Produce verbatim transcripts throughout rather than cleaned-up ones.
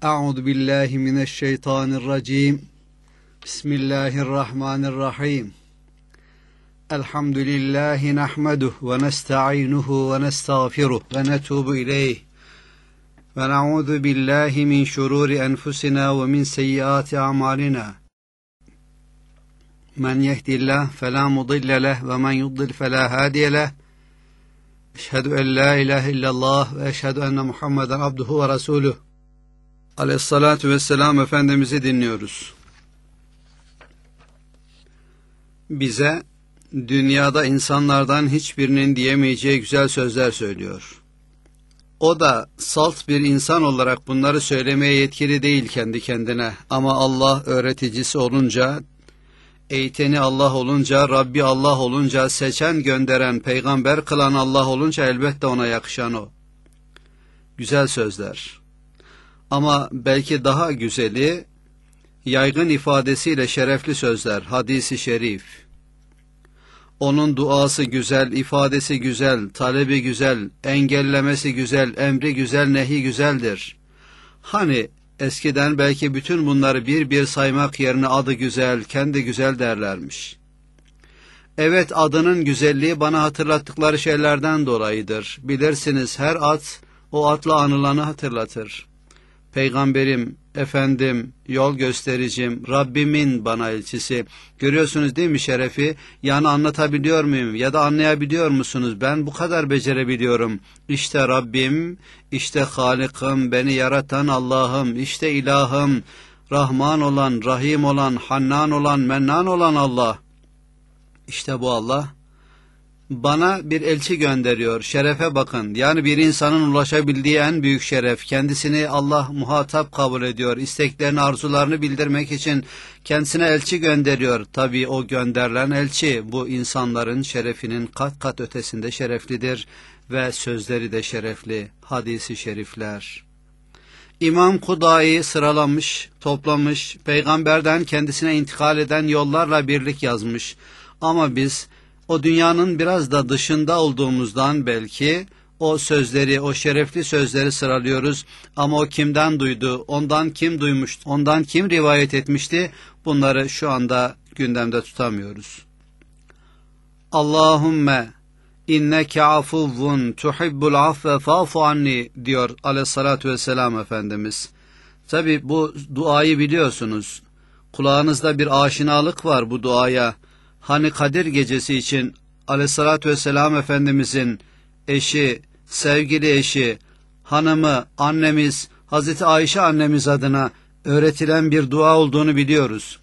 Euzu billahi mineşşeytanirracim. Bismillahirrahmanirrahim. Elhamdülillahi nahmeduhu ve nesta'inuhu ve nestağfiruh ve netubu ileyh. Ve na'udzu billahi min şururi enfusina ve min seyyiati a'malina. Men yehdihillahu fela mudille leh ve men yudlil fela hadiye leh. Eşhedü en la ilahe illallah ve eşhedü enne Muhammeden abduhu ve resuluh. Aleyhissalatu vesselam Efendimiz'i dinliyoruz. Bize dünyada insanlardan hiçbirinin diyemeyeceği güzel sözler söylüyor. O da salt bir insan olarak bunları söylemeye yetkili değil kendi kendine. Ama Allah öğreticisi olunca, eğiteni Allah olunca, Rabbi Allah olunca, seçen, gönderen, peygamber kılan Allah olunca elbette ona yakışan o. Güzel sözler. Ama belki daha güzeli, yaygın ifadesiyle şerefli sözler, hadisi şerif. Onun duası güzel, ifadesi güzel, talebi güzel, engellemesi güzel, emri güzel, nehi güzeldir. Hani eskiden belki bütün bunları bir bir saymak yerine adı güzel, kendi güzel derlermiş. Evet, adının güzelliği bana hatırlattıkları şeylerden dolayıdır. Bilirsiniz, her at o atla anılanı hatırlatır. Peygamberim, efendim, yol göstericim, Rabbimin bana elçisi. Görüyorsunuz değil mi şerefi? Yani anlatabiliyor muyum ya da anlayabiliyor musunuz? Ben bu kadar becerebiliyorum. İşte Rabbim, işte Halik'im, beni yaratan Allah'ım, işte ilahım, Rahman olan, Rahim olan, Hannan olan, Mennan olan Allah. İşte bu Allah bana bir elçi gönderiyor. Şerefe bakın. Yani bir insanın ulaşabildiği en büyük şeref. Kendisini Allah muhatap kabul ediyor. İsteklerini, arzularını bildirmek için kendisine elçi gönderiyor. Tabii o gönderilen elçi bu insanların şerefinin kat kat ötesinde şereflidir ve sözleri de şerefli. Hadisi şerifler. İmam Kudai sıralamış, toplamış, peygamberden kendisine intikal eden yollarla birlik yazmış. Ama biz o dünyanın biraz da dışında olduğumuzdan belki o sözleri, o şerefli sözleri sıralıyoruz. Ama o kimden duydu, ondan kim duymuştu, ondan kim rivayet etmişti, bunları şu anda gündemde tutamıyoruz. Allahümme inneke afuvvun tuhibbul affe fa'fu anni diyor aleyhissalatü vesselam Efendimiz. Tabi bu duayı biliyorsunuz. Kulağınızda bir aşinalık var bu duaya. Hani Kadir gecesi için aleyhissalatü vesselam Efendimizin eşi, sevgili eşi, hanımı, annemiz, Hazreti Ayşe annemiz adına öğretilen bir dua olduğunu biliyoruz.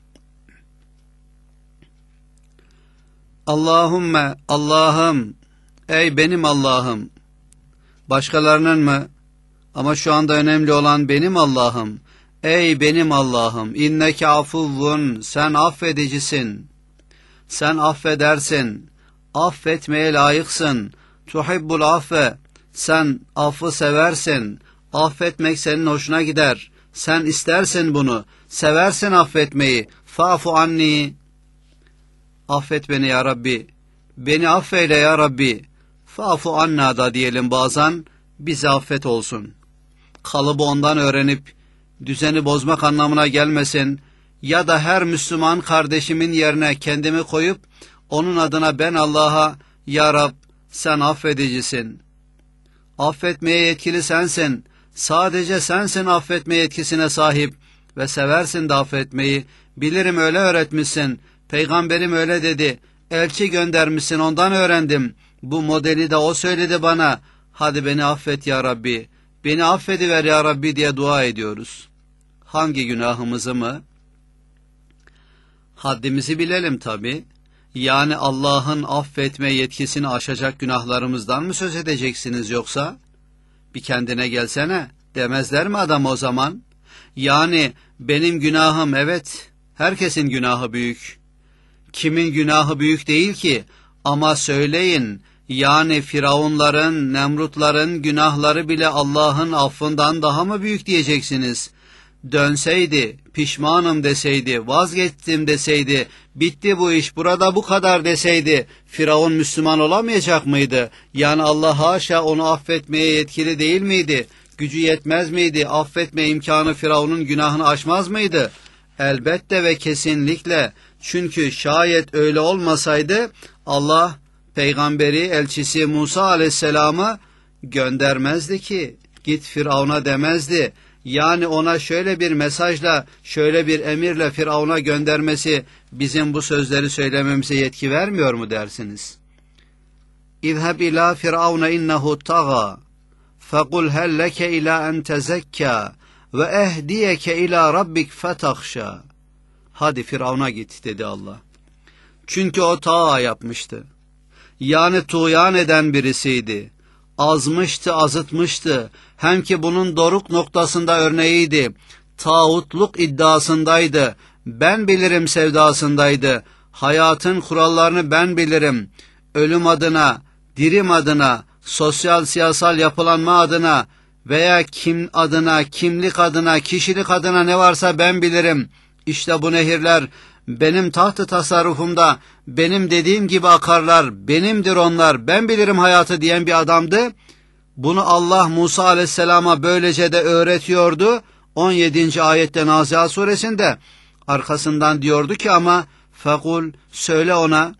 Allahümme, Allah'ım, ey benim Allah'ım, başkalarının mı? Ama şu anda önemli olan benim Allah'ım, ey benim Allah'ım, inneke afuvvun, sen affedicisin. Sen affedersin, affetmeye layıksın. Tuhibbul affe, sen affı seversin. Affetmek senin hoşuna gider. Sen istersin bunu, seversin affetmeyi. Fa'fu anni, affet beni ya Rabbi. Beni affeyle ya Rabbi. Fa'fu anna da diyelim bazen, bize affet olsun. Kalıbı ondan öğrenip düzeni bozmak anlamına gelmesin. Ya da her Müslüman kardeşimin yerine kendimi koyup onun adına ben Allah'a ya Rab sen affedicisin. Affetmeye yetkili sensin. Sadece sensin affetme yetkisine sahip ve seversin de affetmeyi. Bilirim öyle öğretmişsin. Peygamberim öyle dedi. Elçi göndermişsin, ondan öğrendim. Bu modeli de o söyledi bana. Hadi beni affet ya Rabbi. Beni affediver ya Rabbi diye dua ediyoruz. Hangi günahımızı mı? Haddimizi bilelim tabi. Yani Allah'ın affetme yetkisini aşacak günahlarımızdan mı söz edeceksiniz yoksa? Bir kendine gelsene, demezler mi adam o zaman? Yani benim günahım, evet, herkesin günahı büyük. Kimin günahı büyük değil ki? Ama söyleyin, yani Firavunların, Nemrutların günahları bile Allah'ın affından daha mı büyük diyeceksiniz? Dönseydi, pişmanım deseydi, vazgeçtim deseydi, bitti bu iş, burada bu kadar deseydi, Firavun Müslüman olamayacak mıydı? Yani Allah haşa onu affetmeye yetkili değil miydi? gücü yetmez miydi? Affetme imkanı Firavun'un günahını aşmaz mıydı? Elbette ve kesinlikle. Çünkü şayet öyle olmasaydı Allah peygamberi, elçisi Musa aleyhisselamı göndermezdi ki. Git Firavun'a demezdi. Yani ona şöyle bir mesajla, şöyle bir emirle Firavun'a göndermesi bizim bu sözleri söylememize yetki vermiyor mu dersiniz? İzheb ila firavune innehu taga fekul hel leke ila en tezekka ve ehdiyeke ila rabbik fetakhşa. Hadi Firavun'a git dedi Allah. Çünkü o tağa yapmıştı. Yani tuğyan eden birisiydi. Azmıştı, azıtmıştı. Hem ki bunun doruk noktasında örneğiydi. Tağutluk iddiasındaydı. Ben bilirim sevdasındaydı. Hayatın kurallarını ben bilirim. Ölüm adına, dirim adına, sosyal siyasal yapılanma adına veya kim adına, kimlik adına, kişilik adına ne varsa ben bilirim. İşte bu nehirler benim taht-ı tasarrufumda, benim dediğim gibi akarlar, benimdir onlar, ben bilirim hayatı diyen bir adamdı. Bunu Allah Musa aleyhisselama böylece de öğretiyordu. on yedinci ayette Nazihat suresinde arkasından diyordu ki ama fekul söyle ona,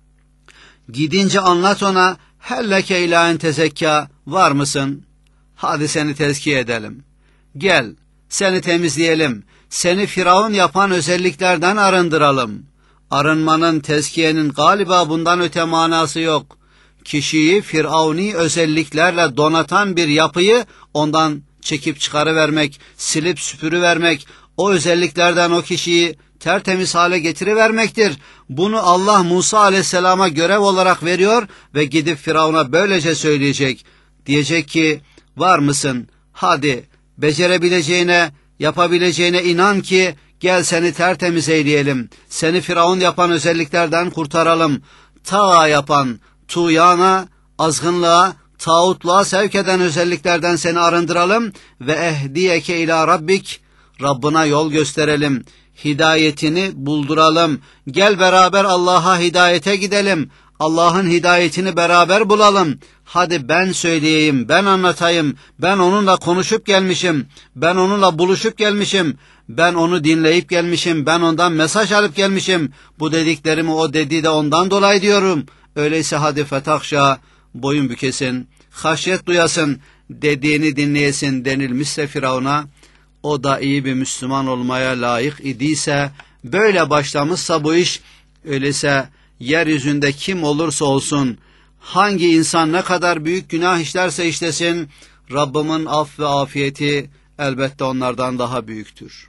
gidince anlat ona, helleke ilâ en tezekka, var mısın? Hadi seni tezkiye edelim. Gel seni temizleyelim. Seni Firavun yapan özelliklerden arındıralım. Arınmanın, tezkiyenin galiba bundan öte manası yok. Kişiyi firavuni özelliklerle donatan bir yapıyı ondan çekip çıkarıvermek, silip süpürüvermek, o özelliklerden o kişiyi tertemiz hale getirivermektir. Bunu Allah Musa aleyhisselama görev olarak veriyor ve gidip Firavun'a böylece söyleyecek. Diyecek ki, var mısın? Hadi becerebileceğine, yapabileceğine inan ki gel seni tertemiz eyleyelim. Seni Firavun yapan özelliklerden kurtaralım. Ta yapan, tuğyana, azgınlığa, tağutluğa sevk eden özelliklerden seni arındıralım ve ehdiyeke ila rabbik, Rabbına yol gösterelim. Hidayetini bulduralım. Gel beraber Allah'a hidayete gidelim. Allah'ın hidayetini beraber bulalım. Hadi ben söyleyeyim, ben anlatayım. Ben onunla konuşup gelmişim. Ben onunla buluşup gelmişim. Ben onu dinleyip gelmişim. Ben ondan mesaj alıp gelmişim. Bu dediklerimi o dediği de ondan dolayı diyorum. Öyleyse hadi fetakhşa, boyun bükesin, haşyet duyasın, dediğini dinleyesin denilmişse Firavun'a, o da iyi bir Müslüman olmaya layık idiyse, böyle başlamışsa bu iş, öyleyse yeryüzünde kim olursa olsun, hangi insan ne kadar büyük günah işlerse işlesin, Rabbimin af ve afiyeti elbette onlardan daha büyüktür.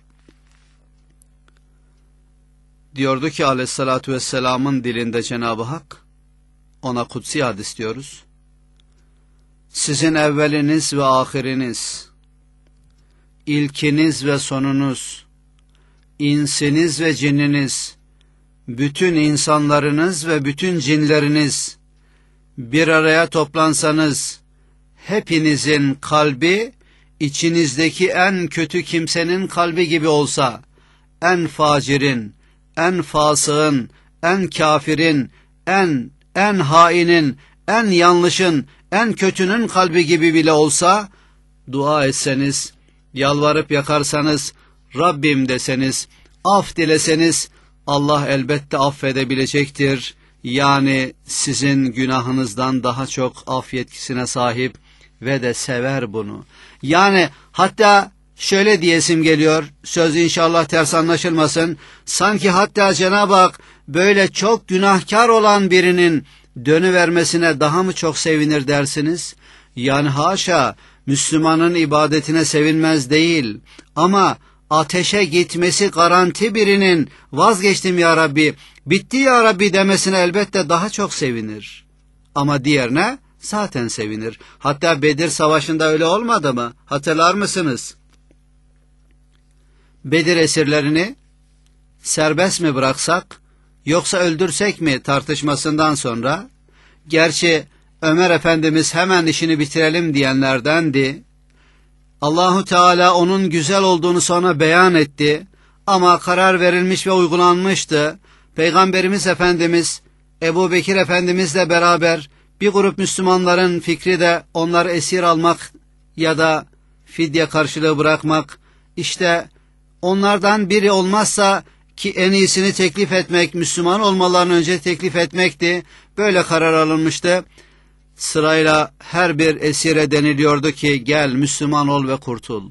Diyordu ki aleyhissalatü vesselamın dilinde Cenab-ı Hak, ona kutsi hadis diyoruz. Sizin evveliniz ve ahiriniz, ilkiniz ve sonunuz, insiniz ve cinniniz, bütün insanlarınız ve bütün cinleriniz bir araya toplansanız, hepinizin kalbi içinizdeki en kötü kimsenin kalbi gibi olsa, en facirin, en fasığın, en kafirin, en en hainin, en yanlışın, en kötünün kalbi gibi bile olsa, dua etseniz, yalvarıp yakarsanız, Rabbim deseniz, af dileseniz, Allah elbette affedebilecektir. Yani sizin günahınızdan daha çok af yetkisine sahip ve de sever bunu. Yani hatta şöyle diyesim geliyor, söz inşallah ters anlaşılmasın, sanki hatta Cenab-ı Hak böyle çok günahkar olan birinin dönüvermesine daha mı çok sevinir dersiniz? Yani haşa, Müslümanın ibadetine sevinmez değil, ama ateşe gitmesi garanti birinin vazgeçtim ya Rabbi, bitti ya Rabbi demesine elbette daha çok sevinir. Ama diğerine zaten sevinir. Hatta Bedir Savaşı'nda öyle olmadı mı? Hatırlar mısınız? Bedir esirlerini serbest mi bıraksak, yoksa öldürsek mi tartışmasından sonra, gerçi Ömer Efendimiz hemen işini bitirelim diyenlerdendi. Allahu Teala onun güzel olduğunu sonra beyan etti ama karar verilmiş ve uygulanmıştı. Peygamberimiz Efendimiz Ebu Bekir Efendimizle beraber bir grup Müslümanların fikri de onları esir almak ya da fidye karşılığı bırakmak, işte onlardan biri olmazsa ki en iyisini teklif etmek, Müslüman olmalarını önce teklif etmekti. Böyle karar alınmıştı. Sırayla her bir esire deniliyordu ki gel Müslüman ol ve kurtul.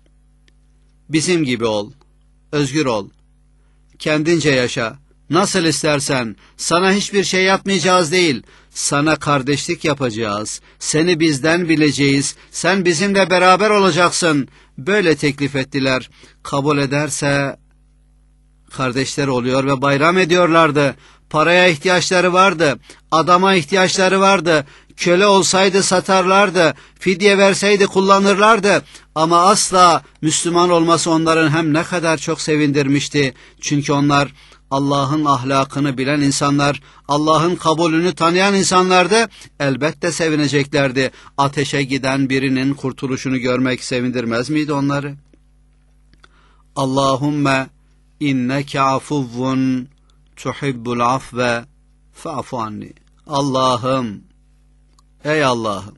Bizim gibi ol, özgür ol, kendince yaşa, nasıl istersen, sana hiçbir şey yapmayacağız değil, sana kardeşlik yapacağız, seni bizden bileceğiz, sen bizimle beraber olacaksın. Böyle teklif ettiler. Kabul ederse kardeşler oluyor ve bayram ediyorlardı. Paraya ihtiyaçları vardı, adama ihtiyaçları vardı, köle olsaydı satarlardı, fidye verseydi kullanırlardı. Ama asla Müslüman olması onların hem ne kadar çok sevindirmişti. Çünkü onlar Allah'ın ahlakını bilen insanlar, Allah'ın kabulünü tanıyan insanlardı. Elbette sevineceklerdi. Ateşe giden birinin kurtuluşunu görmek sevindirmez miydi onları? Allahümme inneke afuvvun tuhibbul afve fa'fu anni. Allah'ım, ey Allah'ım,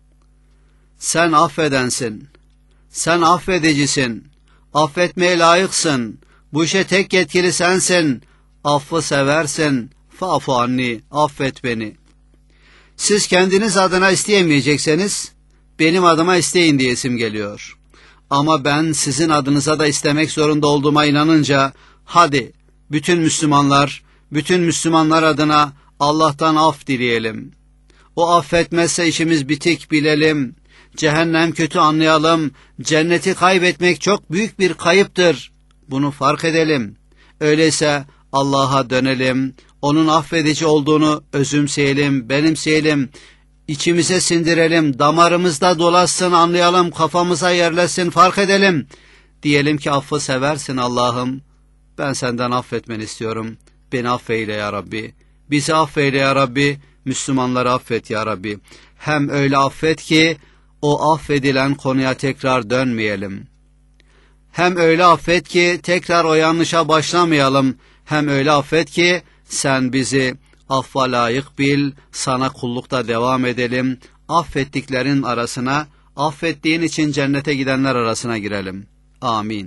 sen affedensin, sen affedicisin, affetmeye layıksın, bu işe tek yetkili sensin, affı seversin, fa'fu anni, affet beni. Siz kendiniz adına isteyemeyecekseniz, benim adıma isteyin diyesim geliyor. Ama ben sizin adınıza da istemek zorunda olduğuma inanınca, hadi bütün Müslümanlar, bütün Müslümanlar adına Allah'tan af dileyelim. O affetmezse işimiz bitik bilelim. Cehennem kötü anlayalım. Cenneti kaybetmek çok büyük bir kayıptır. Bunu fark edelim. Öyleyse Allah'a dönelim. Onun affedici olduğunu özümseyelim, benimseyelim. İçimize sindirelim, damarımızda dolaşsın, anlayalım, kafamıza yerleşsin, fark edelim. Diyelim ki affı seversin Allah'ım. Ben senden affetmeni istiyorum. Beni affeyle ya Rabbi. Bizi affeyle ya Rabbi. Müslümanları affet ya Rabbi. Hem öyle affet ki o affedilen konuya tekrar dönmeyelim. Hem öyle affet ki tekrar o yanlışa başlamayalım. Hem öyle affet ki sen bizi affa layık bil, sana kullukta devam edelim. Affettiklerin arasına, affettiğin için cennete gidenler arasına girelim. Amin.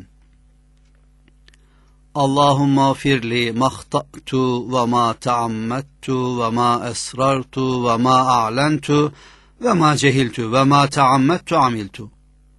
Allahümme firli mahta'tu ve ma teammettu ve ma esrartu ve ma a'lentu ve ma cehiltu ve ma teammettu amiltu.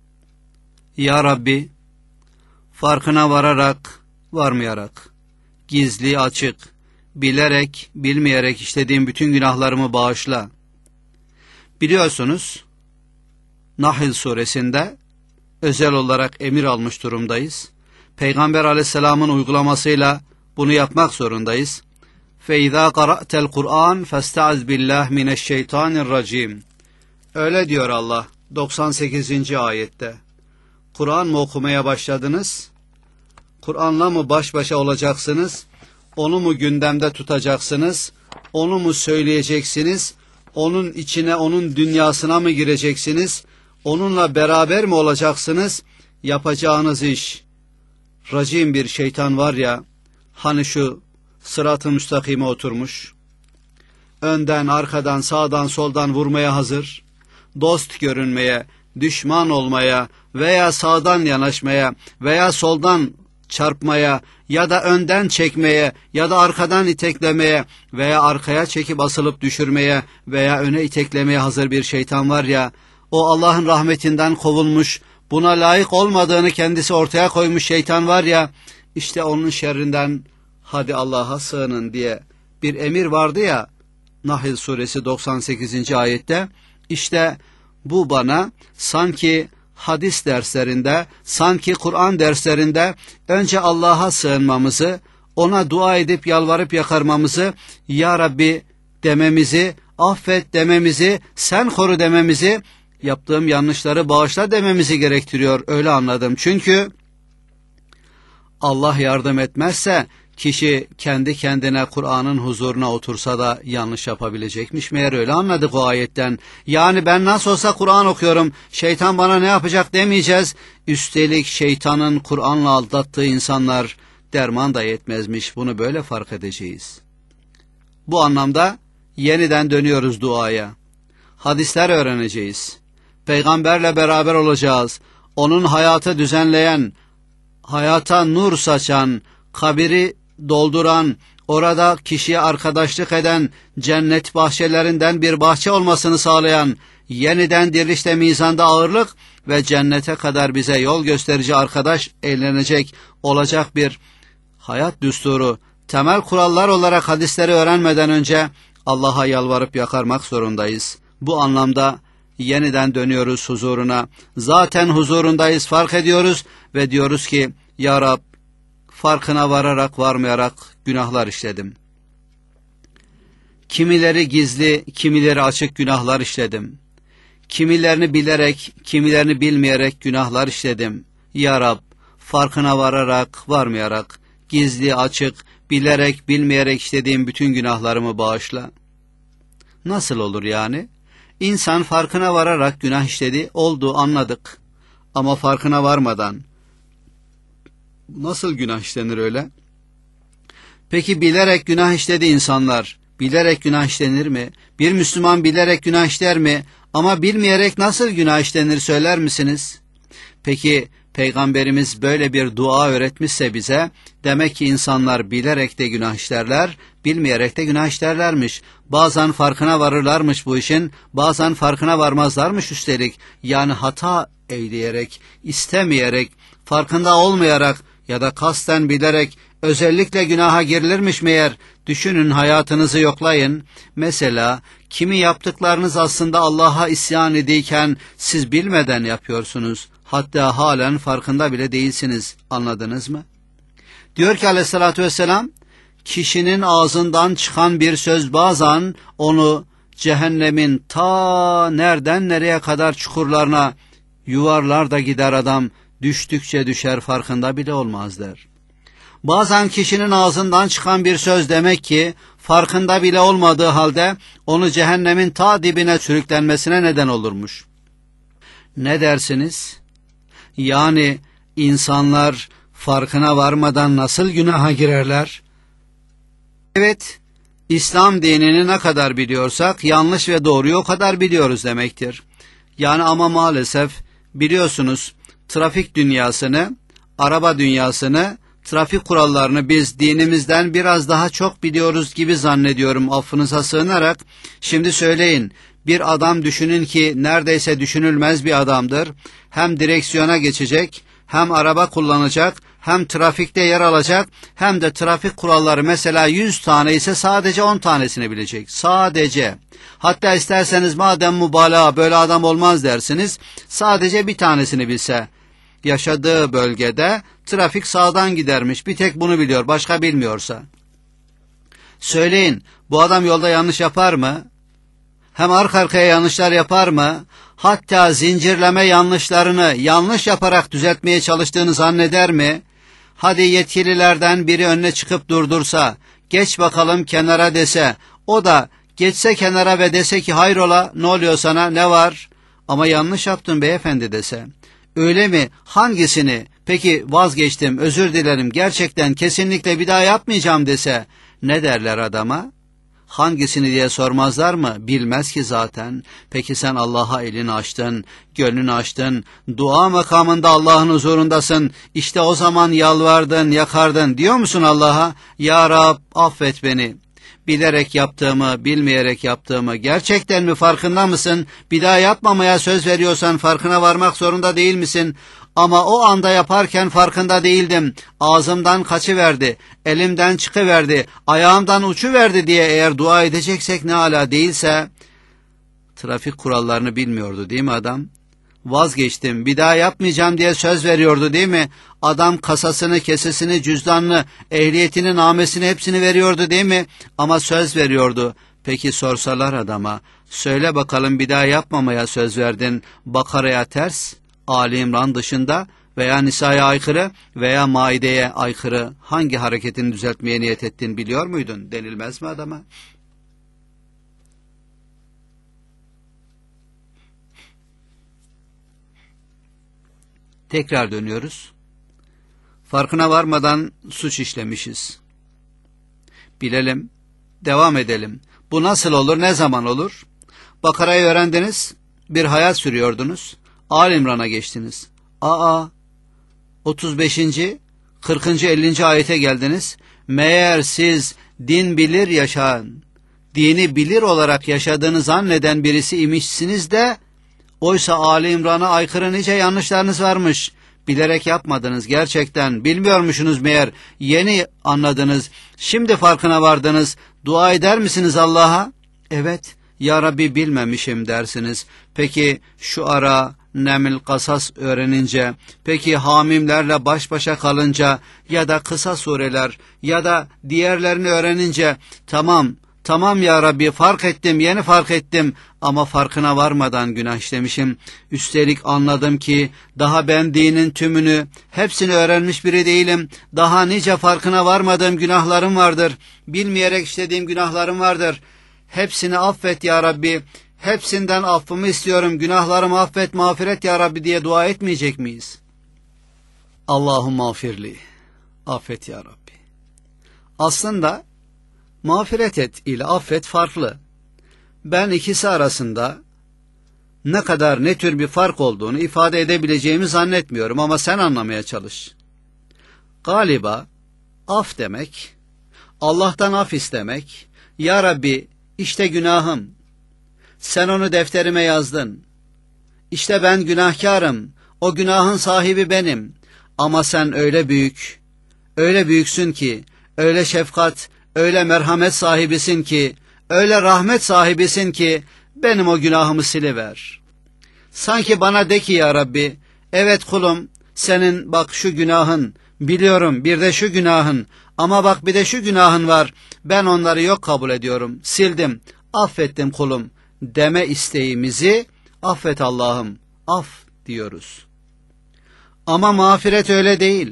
Ya Rabbi, farkına vararak, varmayarak, gizli açık, bilerek, bilmeyerek işlediğim bütün günahlarımı bağışla. Biliyorsunuz, Nahl suresinde özel olarak emir almış durumdayız. Peygamber aleyhisselamın uygulamasıyla bunu yapmak zorundayız. فَاِذَا قَرَأْتَ الْقُرْآنِ فَاسْتَعِذْ بِاللّٰهِ مِنَ الشَّيْطَانِ الرَّجِيمِ. Öyle diyor Allah doksan sekizinci ayette. Kur'an mı okumaya başladınız? Kur'an'la mı baş başa olacaksınız? Onu mu gündemde tutacaksınız? Onu mu söyleyeceksiniz? Onun içine, onun dünyasına mı gireceksiniz? Onunla beraber mi olacaksınız? Yapacağınız iş, racim bir şeytan var ya, hani şu sırat-ı müstakime oturmuş, önden, arkadan, sağdan, soldan vurmaya hazır, dost görünmeye, düşman olmaya veya sağdan yanaşmaya veya soldan çarpmaya ya da önden çekmeye ya da arkadan iteklemeye veya arkaya çekip asılıp düşürmeye veya öne iteklemeye hazır bir şeytan var ya, o Allah'ın rahmetinden kovulmuş, buna layık olmadığını kendisi ortaya koymuş şeytan var ya, işte onun şerrinden hadi Allah'a sığının diye bir emir vardı ya Nahl suresi doksan sekizinci ayette. İşte bu bana sanki hadis derslerinde, sanki Kur'an derslerinde önce Allah'a sığınmamızı, ona dua edip yalvarıp yakarmamızı, Ya Rabbi dememizi, affet dememizi, sen koru dememizi, yaptığım yanlışları bağışla dememizi gerektiriyor. Öyle anladım. Çünkü Allah yardım etmezse kişi kendi kendine Kur'an'ın huzuruna otursa da yanlış yapabilecekmiş. Meğer öyle anladık o ayetten. Yani ben nasıl olsa Kur'an okuyorum, şeytan bana ne yapacak demeyeceğiz. Üstelik şeytanın Kur'an'la aldattığı insanlar derman da yetmezmiş. Bunu böyle fark edeceğiz. Bu anlamda yeniden dönüyoruz duaya. Hadisler öğreneceğiz. Peygamberle beraber olacağız. onun hayatı düzenleyen, hayata nur saçan, kabiri dolduran, orada kişiye arkadaşlık eden, cennet bahçelerinden bir bahçe olmasını sağlayan, yeniden dirilişte mizanda ağırlık ve cennete kadar bize yol gösterici arkadaş eğlenecek olacak bir hayat düsturu, temel kurallar olarak hadisleri öğrenmeden önce Allah'a yalvarıp yakarmak zorundayız. Bu anlamda yeniden dönüyoruz huzuruna. Zaten huzurundayız, fark ediyoruz ve diyoruz ki, Ya Rab, farkına vararak varmayarak günahlar işledim. Kimileri gizli, kimileri açık günahlar işledim. Kimilerini bilerek, kimilerini bilmeyerek günahlar işledim. Ya Rab, farkına vararak, varmayarak, gizli, açık, bilerek, bilmeyerek işlediğim bütün günahlarımı bağışla. Nasıl olur yani? İnsan farkına vararak günah işledi, oldu, anladık. Ama farkına varmadan nasıl günah işlenir öyle? Peki bilerek günah işledi insanlar, bilerek günah işlenir mi? Bir Müslüman bilerek günah işler mi? Ama bilmeyerek nasıl günah işlenir söyler misiniz? Peki Peygamberimiz böyle bir dua öğretmişse bize, demek ki insanlar bilerek de günah işlerler, bilmeyerek de günah işlerlermiş. Bazen farkına varırlarmış bu işin, bazen farkına varmazlarmış üstelik. Yani hata eyleyerek, istemeyerek, farkında olmayarak ya da kasten bilerek özellikle günaha girilirmiş meğer. Düşünün, hayatınızı yoklayın. Mesela kimi yaptıklarınız aslında Allah'a isyan ediyken siz bilmeden yapıyorsunuz. Hatta halen farkında bile değilsiniz. Anladınız mı? Diyor ki aleyhissalatü vesselam, kişinin ağzından çıkan bir söz bazen onu cehennemin ta nereden nereye kadar çukurlarına yuvarlar da gider, adam düştükçe düşer, farkında bile olmaz der. Bazen kişinin ağzından çıkan bir söz demek ki farkında bile olmadığı halde onu cehennemin ta dibine sürüklenmesine neden olurmuş. Ne dersiniz? Yani insanlar farkına varmadan nasıl günaha girerler? Evet, İslam dinini ne kadar biliyorsak yanlış ve doğruyu o kadar biliyoruz demektir. Yani ama maalesef biliyorsunuz, trafik dünyasını, araba dünyasını, trafik kurallarını biz dinimizden biraz daha çok biliyoruz gibi zannediyorum, affınıza sığınarak. Şimdi söyleyin, bir adam düşünün ki neredeyse düşünülmez bir adamdır. Hem direksiyona geçecek, hem araba kullanacak, hem trafikte yer alacak, hem de trafik kuralları mesela yüz tane ise sadece on tanesini bilecek. Sadece. Hatta isterseniz madem mübalağa, böyle adam olmaz dersiniz, sadece bir tanesini bilse. Yaşadığı bölgede trafik sağdan gidermiş, bir tek bunu biliyor, başka bilmiyorsa. Söyleyin, bu adam yolda yanlış yapar mı? Hem arka arkaya yanlışlar yapar mı? Hatta zincirleme yanlışlarını yanlış yaparak düzeltmeye çalıştığını zanneder mi? Hadi yetkililerden biri önüne çıkıp durdursa, geç bakalım kenara dese, o da geçse kenara ve dese ki hayrola, ne oluyor sana, ne var? Ama yanlış yaptın beyefendi dese. Öyle mi? Hangisini? Peki vazgeçtim, özür dilerim, gerçekten kesinlikle bir daha yapmayacağım dese, ne derler adama? Hangisini diye sormazlar mı? Bilmez ki zaten. Peki sen Allah'a elini açtın, gönlünü açtın, dua makamında Allah'ın huzurundasın. İşte o zaman yalvardın, yakardın. Diyor musun Allah'a? Ya Rab, affet beni. Bilerek yaptığımı, bilmeyerek yaptığımı gerçekten mi farkında mısın? Bir daha yapmamaya söz veriyorsan farkına varmak zorunda değil misin? Ama o anda yaparken farkında değildim. Ağzımdan kaçıverdi, elimden çıkıverdi, ayağımdan uçuverdi diye eğer dua edeceksek ne ala, değilse trafik kurallarını bilmiyordu değil mi adam? Vazgeçtim, bir daha yapmayacağım diye söz veriyordu değil mi? Adam kasasını, kesesini, cüzdanını, ehliyetini, namesini hepsini veriyordu değil mi? Ama söz veriyordu. Peki sorsalar adama, söyle bakalım bir daha yapmamaya söz verdin, Bakara'ya ters, Ali İmran dışında veya Nisa'ya aykırı veya Maide'ye aykırı hangi hareketini düzeltmeye niyet ettin biliyor muydun? Denilmez mi adama? Tekrar dönüyoruz. Farkına varmadan suç işlemişiz. Bilelim, devam edelim. Bu nasıl olur, ne zaman olur? Bakara'yı öğrendiniz, bir hayat sürüyordunuz. Ali İmran'a geçtiniz. Aa, otuz beşinci, kırkıncı, ellinci ayete geldiniz. Meğer siz din bilir yaşayan, dini bilir olarak yaşadığını zanneden birisi imişsiniz de, oysa Ali İmran'a aykırı nice yanlışlarınız varmış. Bilerek yapmadınız gerçekten, bilmiyormuşsunuz meğer, yeni anladınız, şimdi farkına vardınız. Dua eder misiniz Allah'a? Evet, ya Rabbi bilmemişim dersiniz. Peki şu ara Neml Kasas öğrenince, peki hamimlerle baş başa kalınca ya da kısa sureler ya da diğerlerini öğrenince, tamam tamam ya Rabbi fark ettim, yeni fark ettim ama farkına varmadan günah işlemişim. Üstelik anladım ki daha ben dinin tümünü, hepsini öğrenmiş biri değilim. Daha nice farkına varmadığım günahlarım vardır. Bilmeyerek işlediğim günahlarım vardır. Hepsini affet ya Rabbi. Hepsinden affımı istiyorum. Günahlarımı affet, mağfiret ya Rabbi diye dua etmeyecek miyiz? Allahümme afirli. Affet ya Rabbi. Aslında mağfiret et ile affet farklı. Ben ikisi arasında ne kadar, ne tür bir fark olduğunu ifade edebileceğimi zannetmiyorum ama sen anlamaya çalış. Galiba af demek, Allah'tan af istemek, ya Rabbi işte günahım, sen onu defterime yazdın, İşte ben günahkarım, o günahın sahibi benim ama sen öyle büyük, öyle büyüksün ki, öyle şefkat, öyle merhamet sahibisin ki, öyle rahmet sahibisin ki benim o günahımı siliver. Sanki bana de ki ya Rabbi, evet kulum, senin bak şu günahın, biliyorum bir de şu günahın, ama bak bir de şu günahın var, ben onları yok kabul ediyorum, sildim, affettim kulum deme isteğimizi, affet Allah'ım, af diyoruz. Ama mağfiret öyle değil.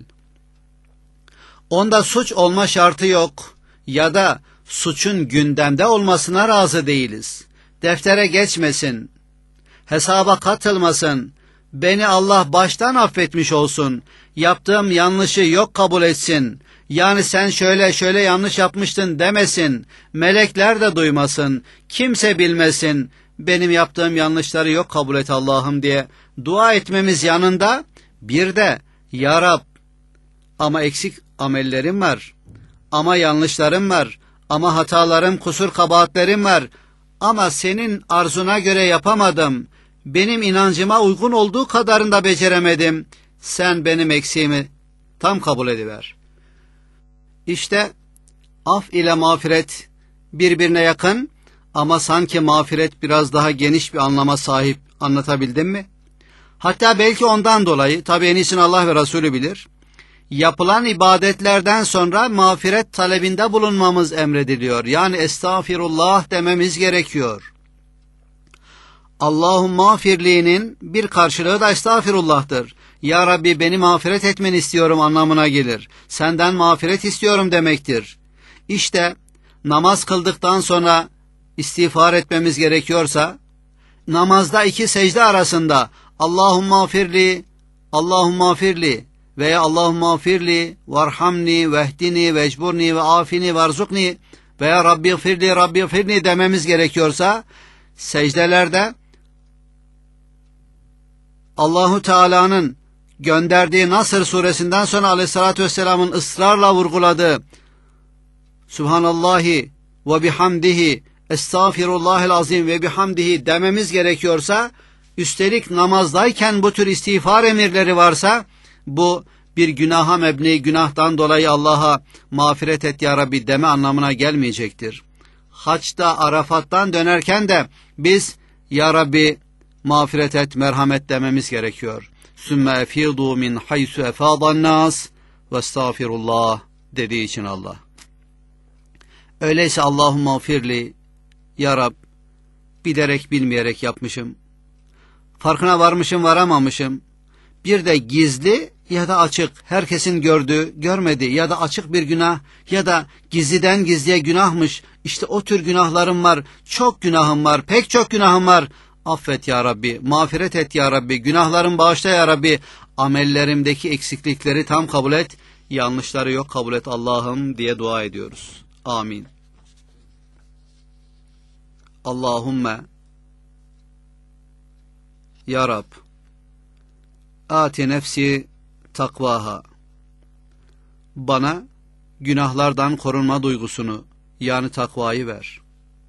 Onda suç olma şartı yok ya da suçun gündemde olmasına razı değiliz. Deftere geçmesin, hesaba katılmasın, beni Allah baştan affetmiş olsun, yaptığım yanlışı yok kabul etsin, yani sen şöyle şöyle yanlış yapmıştın demesin, melekler de duymasın, kimse bilmesin, benim yaptığım yanlışları yok kabul et Allah'ım diye dua etmemiz yanında, bir de ya Rab, ama eksik amellerim var, ama yanlışlarım var, ama hatalarım, kusur kabahatlerim var, ama senin arzuna göre yapamadım, benim inancıma uygun olduğu kadarını da beceremedim, sen benim eksiğimi tam kabul ediver. İşte af ile mağfiret birbirine yakın ama sanki mağfiret biraz daha geniş bir anlama sahip, anlatabildim mi? Hatta belki ondan dolayı, tabi en iyisini Allah ve Resulü bilir, yapılan ibadetlerden sonra mağfiret talebinde bulunmamız emrediliyor. Yani estağfirullah dememiz gerekiyor. Allah'ın mağfirliğinin bir karşılığı da estağfirullah'tır. Ya Rabbi beni mağfiret etmeni istiyorum anlamına gelir. Senden mağfiret istiyorum demektir. İşte namaz kıldıktan sonra istiğfar etmemiz gerekiyorsa, namazda iki secde arasında Allahümme mağfirli, Allahümme mağfirli veya Allahümme mağfirli varhamni vehdini vecburni ve afini varzukni veya Rabbi gfirli, Rabbi gfirli dememiz gerekiyorsa, secdelerde Allahu Teala'nın gönderdiği Nasr suresinden sonra Aleyhisselatü Vesselam'ın ısrarla vurguladığı Subhanallahi ve bihamdihi estağfirullahel azim ve bihamdihi dememiz gerekiyorsa, üstelik namazdayken bu tür istiğfar emirleri varsa, bu bir günaha mebni, günahtan dolayı Allah'a mağfiret et ya Rabbi deme anlamına gelmeyecektir. Haçta, Arafat'tan dönerken de biz ya Rabbi mağfiret et, merhamet dememiz gerekiyor. Sümme efidu min haysu efadan nas ve estağfirullah dediği için Allah. Öyleyse Allahümme mağfirli, ya Rab bilerek bilmeyerek yapmışım, farkına varmışım varamamışım, bir de gizli ya da açık, herkesin gördüğü, görmediği ya da açık bir günah ya da gizliden gizliye günahmış, işte o tür günahlarım var, çok günahım var, pek çok günahım var, affet ya Rabbi, mağfiret et ya Rabbi, günahlarımı bağışla ya Rabbi, amellerimdeki eksiklikleri tam kabul et, yanlışları yok kabul et Allah'ım diye dua ediyoruz. Amin. Allahümme ya Rab, ati nefsi takvaha. Bana günahlardan korunma duygusunu, yani takvayı ver.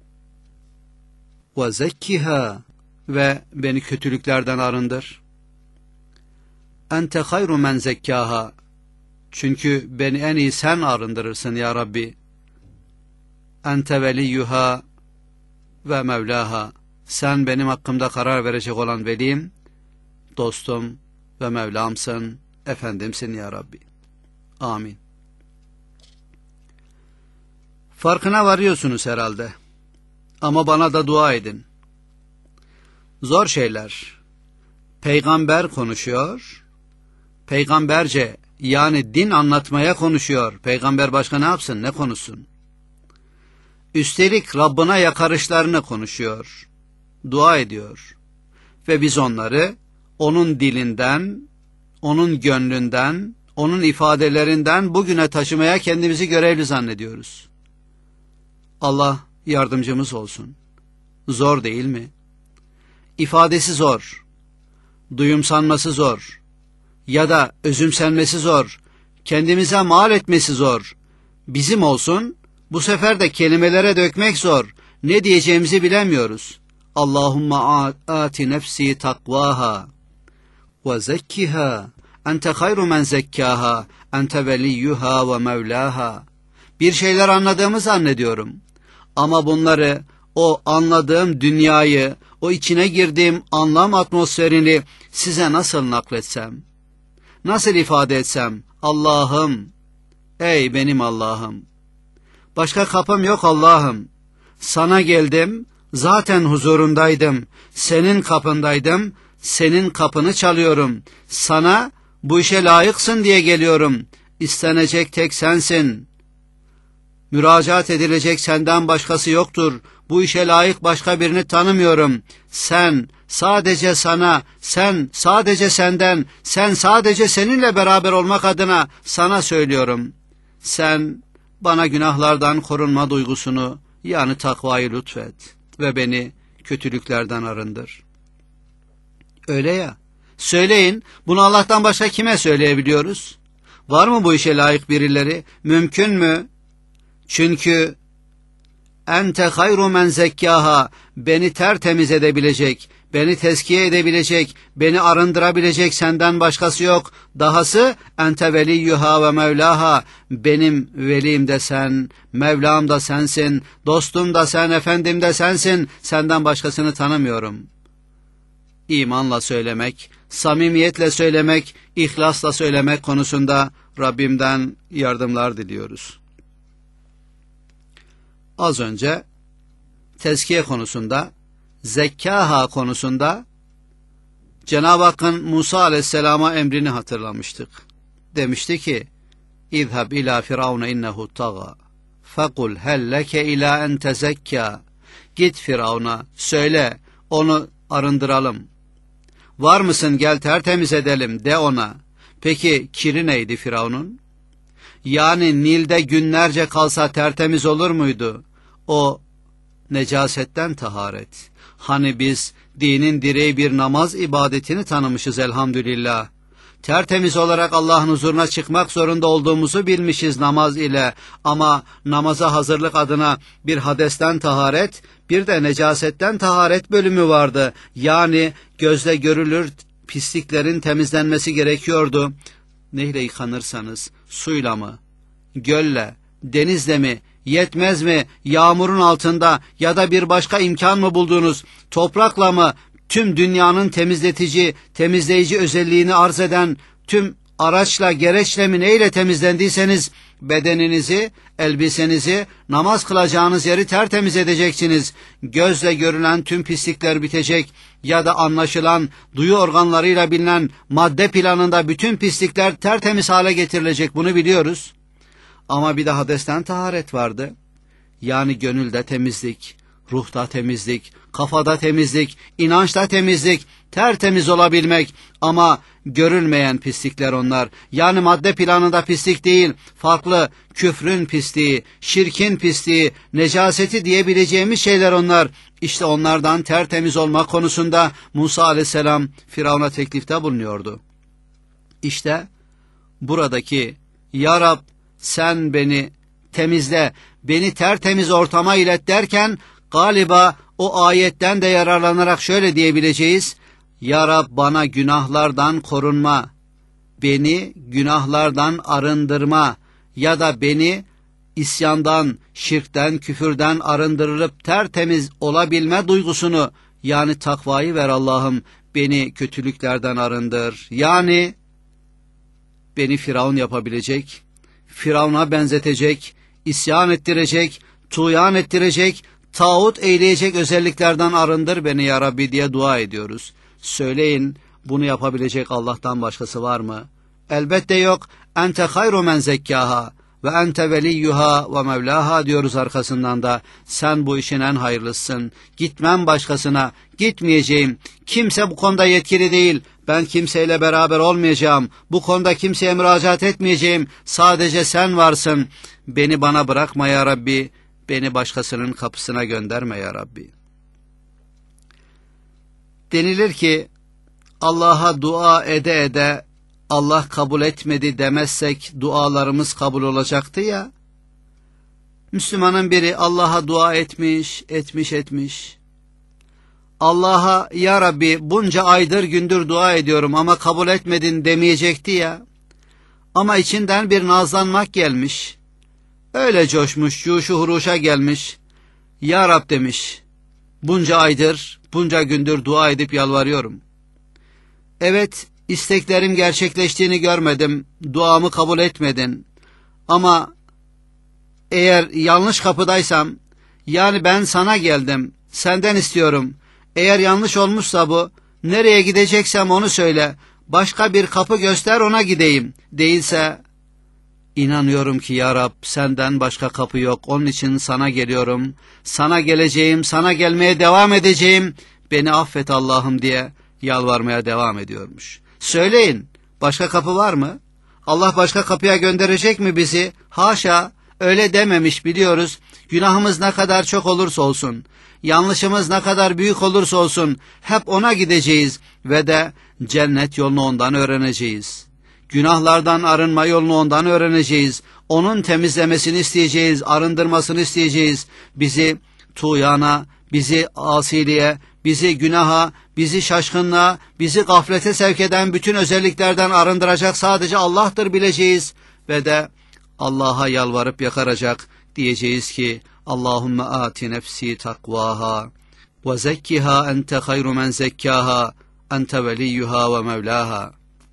Ve zekkiha, ve beni kötülüklerden arındır. Ente hayru men zekkaha, çünkü beni en iyi sen arındırırsın ya Rabbi. Ente veliyyuha ve mevlaha, sen benim hakkımda karar verecek olan velim, dostum ve Mevlamsın, efendimsin ya Rabbi. Amin. Farkına varıyorsunuz herhalde. Ama bana da dua edin. Zor şeyler. Peygamber konuşuyor. Peygamberce, yani din anlatmaya konuşuyor. Peygamber başka ne yapsın, ne konuşsun? Üstelik Rabbına yakarışlarını konuşuyor. Dua ediyor. Ve biz onları onun dilinden, onun gönlünden, onun ifadelerinden bugüne taşımaya kendimizi görevli zannediyoruz. Allah yardımcımız olsun. Zor değil mi? İfadesi zor, duyumsanması zor ya da özümsenmesi zor, kendimize mal etmesi zor. Bizim olsun, bu sefer de kelimelere dökmek zor. Ne diyeceğimizi bilemiyoruz. Allahumma ati nefsi takvaha ve zekkiha ente hayru men zekkaha ente veliyyuha ve mevlaha. Bir şeyler anladığımı zannediyorum. Ama bunları, o anladığım dünyayı, o içine girdiğim anlam atmosferini size nasıl nakletsem? Nasıl ifade etsem? Allah'ım, ey benim Allah'ım. Başka kapım yok Allah'ım. Sana geldim, zaten huzurundaydım. Senin kapındaydım, senin kapını çalıyorum. Sana bu işe layıksın diye geliyorum. İstenecek tek sensin. Müracaat edilecek senden başkası yoktur. Bu işe layık başka birini tanımıyorum. Sen, sadece sana, sen, sadece senden, sen sadece seninle beraber olmak adına sana söylüyorum. Sen bana günahlardan korunma duygusunu, yani takvayı lütfet ve beni kötülüklerden arındır. Öyle ya, söyleyin, bunu Allah'tan başka kime söyleyebiliyoruz? Var mı bu işe layık birileri? Mümkün mü? Çünkü ente hayru men zekkaha, beni tertemiz edebilecek, beni tezkiye edebilecek, beni arındırabilecek senden başkası yok. Dahası ente veliyyuha ve mevlaha, benim velim de sen, Mevlam da sensin, dostum da sen, efendim de sensin, senden başkasını tanımıyorum. İmanla söylemek, samimiyetle söylemek, ihlasla söylemek konusunda Rabbimden yardımlar diliyoruz. Az önce tezkiye konusunda, zekkaha konusunda Cenab-ı Hakk'ın Musa aleyhisselama emrini hatırlamıştık. Demişti ki, İzhab ila firavune innehu taga, fekul helleke ila en tezekka. Git Firavun'a, söyle, onu arındıralım. Var mısın, gel tertemiz edelim de ona. Peki kiri neydi Firavun'un? Yani Nil'de günlerce kalsa tertemiz olur muydu? O necasetten taharet. Hani biz dinin direği bir namaz ibadetini tanımışız elhamdülillah. Tertemiz olarak Allah'ın huzuruna çıkmak zorunda olduğumuzu bilmişiz namaz ile. Ama namaza hazırlık adına bir hadesten taharet, bir de necasetten taharet bölümü vardı. Yani gözle görülür pisliklerin temizlenmesi gerekiyordu. Neyle yıkanırsanız, suyla mı, gölle, denizle mi, yetmez mi, yağmurun altında ya da bir başka imkan mı buldunuz, toprakla mı, tüm dünyanın temizletici, temizleyici özelliğini arz eden tüm araçla, gereçle mi, neyle temizlendiyseniz, bedeninizi, elbisenizi, namaz kılacağınız yeri tertemiz edeceksiniz. Gözle görülen tüm pislikler bitecek ya da anlaşılan, duyu organlarıyla bilinen madde planında bütün pislikler tertemiz hale getirilecek, bunu biliyoruz. Ama bir de hadesten taharet vardı. Yani gönülde temizlik, ruhta temizlik, kafada temizlik, inançta temizlik, tertemiz olabilmek. Ama görülmeyen pislikler onlar. Yani madde planında pislik değil, farklı küfrün pisliği, şirkin pisliği, necaseti diyebileceğimiz şeyler onlar. İşte onlardan tertemiz olmak konusunda Musa aleyhisselam Firavun'a teklifte bulunuyordu. İşte buradaki "Ya Rab sen beni temizle, beni tertemiz ortama ilet" derken galiba o ayetten de yararlanarak şöyle diyebileceğiz: "Ya Rab bana günahlardan korunma, beni günahlardan arındırma ya da beni isyandan, şirkten, küfürden arındırılıp tertemiz olabilme duygusunu, yani takvayı ver Allah'ım, beni kötülüklerden arındır." Yani beni Firavun yapabilecek, Firavun'a benzetecek, isyan ettirecek, tuğyan ettirecek, tağut eyleyecek özelliklerden arındır beni ya Rabbi diye dua ediyoruz. Söyleyin, bunu yapabilecek Allah'tan başkası var mı? Elbette yok. Ente hayru men zekkaha ve ente veliyyuha ve mevlaha diyoruz arkasından da. Sen bu işin en hayırlısın. Gitmem başkasına, gitmeyeceğim. Kimse bu konuda yetkili değil. Ben kimseyle beraber olmayacağım. Bu konuda kimseye müracaat etmeyeceğim. Sadece sen varsın. Beni bana bırakma ya Rabbi. Beni başkasının kapısına gönderme ya Rabbi. Denilir ki Allah'a dua ede ede Allah kabul etmedi demezsek dualarımız kabul olacaktı ya. Müslümanın biri Allah'a dua etmiş, etmiş, etmiş. Allah'a ya Rabbi bunca aydır gündür dua ediyorum ama kabul etmedin demeyecekti ya. Ama içinden bir nazlanmak gelmiş. Öyle coşmuş, cuşu huruşa gelmiş. Ya Rab demiş, bunca aydır, bunca gündür dua edip yalvarıyorum. Evet, isteklerim gerçekleştiğini görmedim, duamı kabul etmedin. Ama eğer yanlış kapıdaysam, yani ben sana geldim, senden istiyorum. Eğer yanlış olmuşsa bu, nereye gideceksem onu söyle, başka bir kapı göster ona gideyim. Değilse, İnanıyorum ki ya Rab senden başka kapı yok. Onun için sana geliyorum. Sana geleceğim, sana gelmeye devam edeceğim. Beni affet Allah'ım diye yalvarmaya devam ediyormuş. Söyleyin, başka kapı var mı? Allah başka kapıya gönderecek mi bizi? Haşa, öyle dememiş biliyoruz. Günahımız ne kadar çok olursa olsun, yanlışımız ne kadar büyük olursa olsun, hep ona gideceğiz ve de cennet yolunu ondan öğreneceğiz. Günahlardan arınma yolunu ondan öğreneceğiz. Onun temizlemesini isteyeceğiz, arındırmasını isteyeceğiz. Bizi tuğyana, bizi asiliğe, bizi günaha, bizi şaşkınlığa, bizi gaflete sevk eden bütün özelliklerden arındıracak sadece Allah'tır bileceğiz. Ve de Allah'a yalvarıp yakaracak, diyeceğiz ki Allahümme ati nefsi takvaha ve zekkiha ente hayru men zekkaha ente veliyyuha ve mevlaha.